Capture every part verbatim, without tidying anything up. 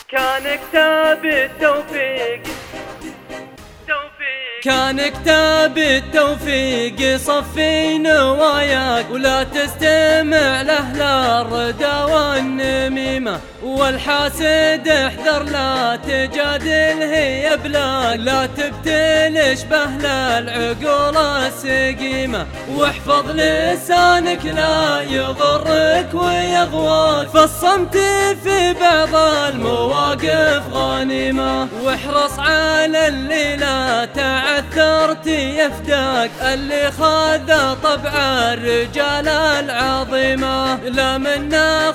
كان كتاب التوفيق كان كتاب التوفيق يصفي نواياك، ولا تستمع لأهل الردى والنميمة، والحاسد احذر لا تجادله يبلاك، لا تبتلش بأهل العقول السقيمة، واحفظ لسانك لا يضرك ويغواك، فالصمت في بعض المواقف غنيمة، واحرص على اللي لا تعثرت يفداك، اللي خذ طبع الرجال العظيمة، لا منا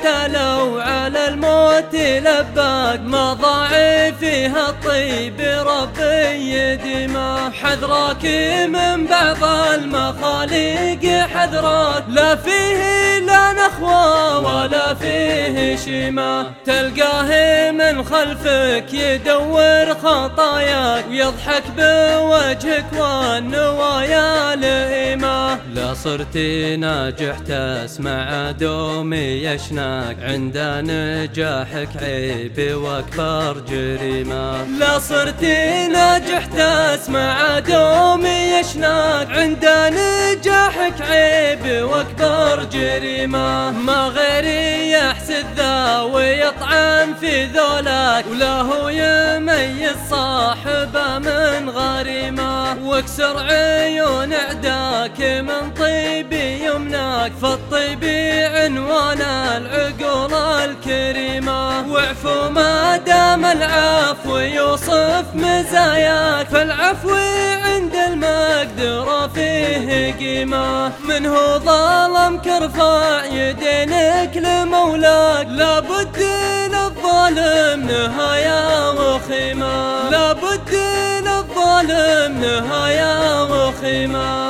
لو على الموت لباك، ما ضاع فيها الطيب ربي يديمه، حذراك من بعض المخاليق حذراك، لا فيه لا نخوى ولا فيه شيمة، تلقاه من خلفك يدور خطاياك، ويضحك بوجهك والنوايا لئيمة، لا صرت ناجح تسمع دومي يشناك، عند نجاحك عيب واكبر جريمة، لا صرت ناجح تسمع دومي يشناك، عند نجاحك عيب واكبر جريمة، ما غيري يحسد ذا ويطعن في ذولاك، ولا هو يميز صاحبه من غريمة، واكسر عيون اعداك من طيب يمناك، فالطيب عنوان العقول الكريمة، واعفو ما دام العفو يوصف مزاياك، فالعفو عند المقدرة فيه قيمة، من هو ظلمك ارفع يدينك لمولاك، لابد للظالم نهاية وخيمة، لابد للظالم نهاية وخيمة.